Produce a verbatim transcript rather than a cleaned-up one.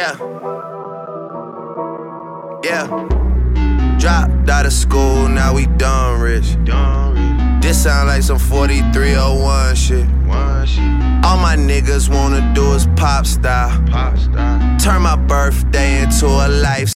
Yeah. Yeah. Dropped out of school, now we done rich. This sound like some forty-three oh one shit. All my niggas wanna do is pop style. Turn my birthday into a life.